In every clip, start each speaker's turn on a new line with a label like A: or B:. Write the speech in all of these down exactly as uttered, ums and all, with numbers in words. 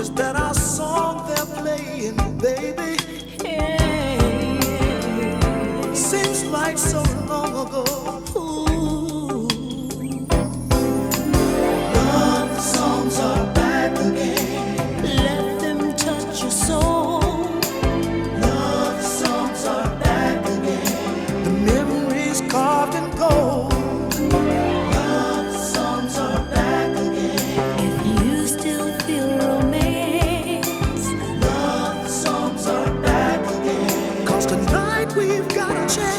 A: Is that our song they're playing, baby? Seems like so long ago. Ooh. Love songs are back again. Let them touch your soul. Love songs are back again. The memories carved in gold. Love songs are back again. If you still feel romance, love songs are back again. 'Cause tonight we've got a chance.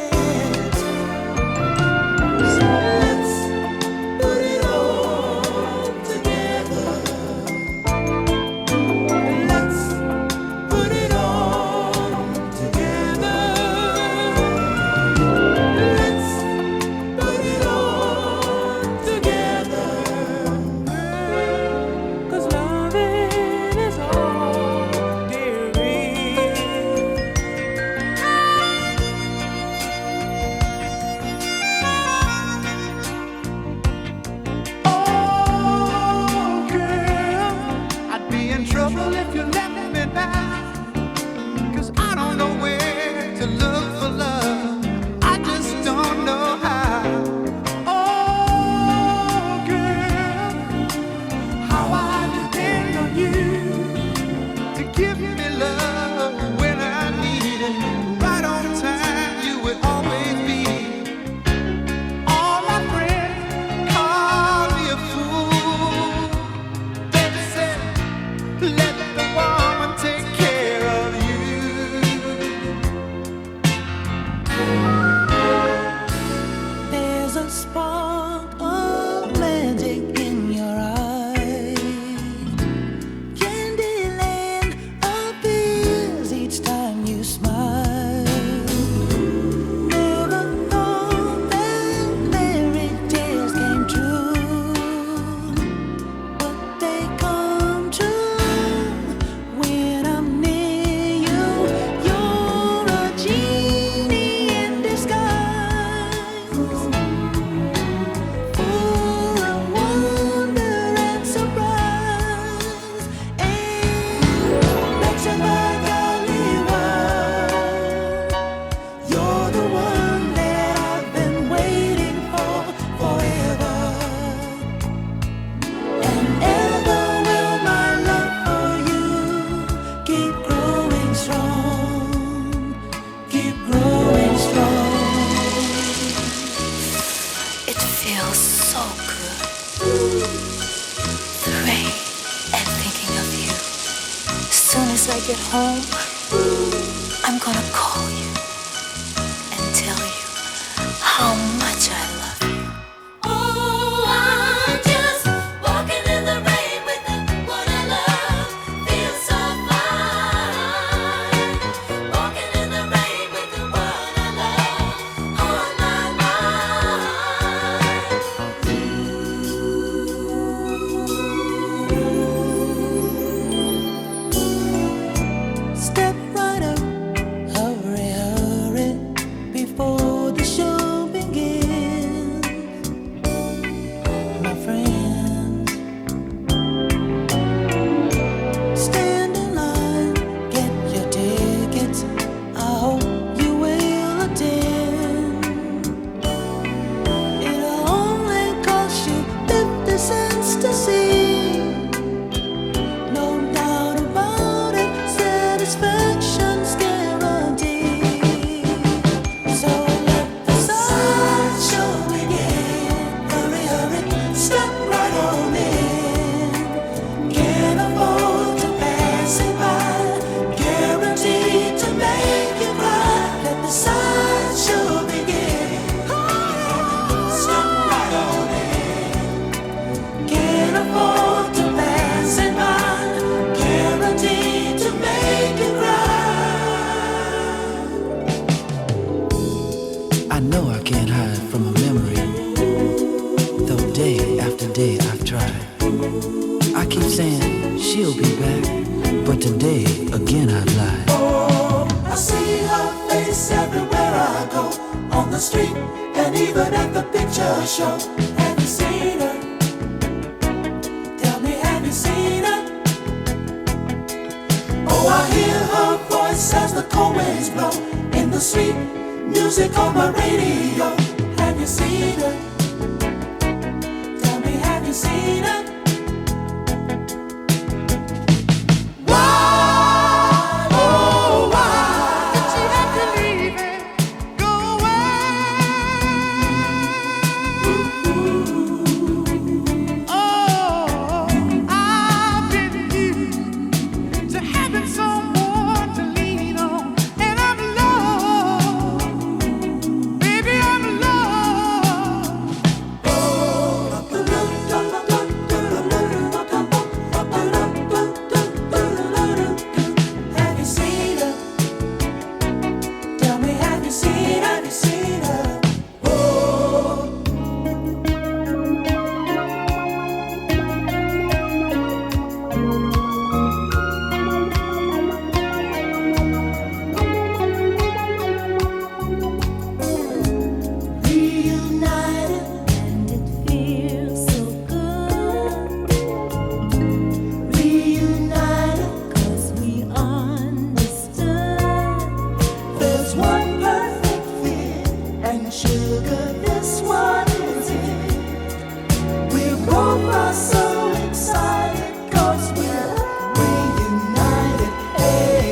B: Get home, I'm gonna call you and tell you how much I love you. Oh, I'm just walking in the rain with the one I love. Feels so fine. Walking in the rain with the one I love on my mind. Step right up, hurry, hurry, before the show begins. My friends, stand in line, get your tickets. I hope you will attend. It'll only cost you fifty cents to see. No doubt about it, satisfaction's guaranteed. So let the sideshow begin. Hurry, hurry, step right on in. Can't afford to pass it by. Guaranteed to make you cry. Let the sideshow begin. Step right on in. Can't afford to pass it by. Guaranteed to make you cry.
C: I know I can't hide from a memory, though day after day I've tried. I keep saying she'll be back, but today again I've lied.
A: Oh, I see her face everywhere I go, on the street and even at the picture show. Have you seen her? Tell me, have you seen her? the cold winds blow, in the sweet music on my radio. Have you seen her? Tell me, have you seen her? Why, oh why did she have to leave and go away? Oh, I've been used to having someone to lean on, and I'm loved, baby, I'm loved. Have you seen her? Tell me, have you seen, have you seen her? Oh. Reunited,
B: And it feels so good.
A: reunited.
B: 'Cause we understood.
A: There's one perfect fit, and sugar, this one is it. We both are so excited, 'cause we're reunited. Hey,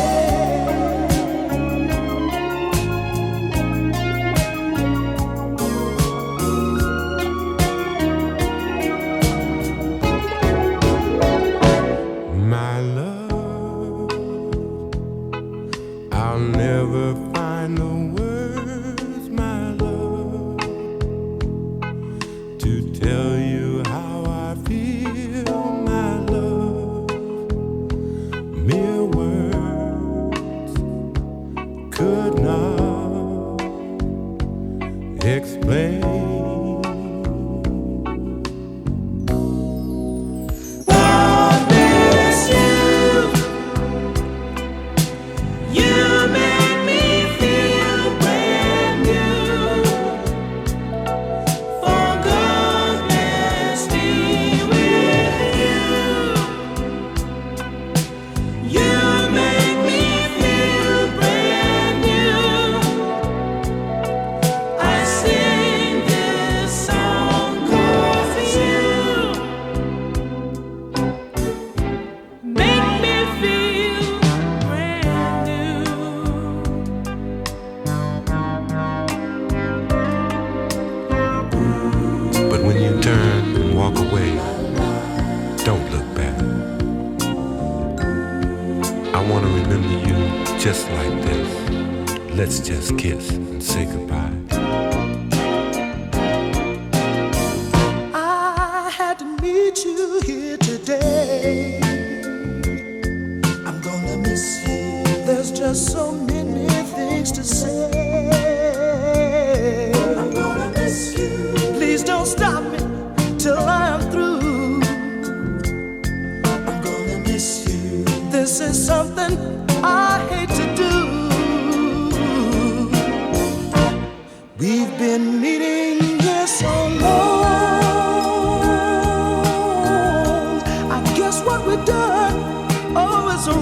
D: My love, I'll never find the words, my love, to tell you how I feel, my love. Mere words could not explain.
A: I miss you. You make me feel brand new. For goodness be with you. You make me feel brand new. I sing this song 'cause you make me feel brand new.
D: But when you turn and walk away, don't look back. I want to remember you just like this. Let's just kiss and say goodbye.
A: I had to meet you here today. I'm gonna miss you. There's just so many things to say. I'm gonna miss you. Please don't stop me till I'm through. I'm gonna miss you. This is something I hate to do. We've been meeting here so long. I guess what we've done, oh, is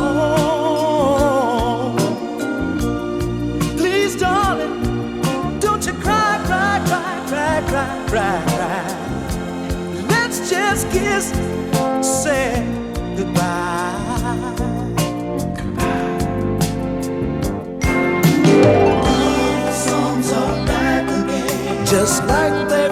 A: wrong. Please, darling, don't you cry, cry, cry, cry, cry, cry, cry. Let's just kiss, say goodbye. Songs are back again, just like they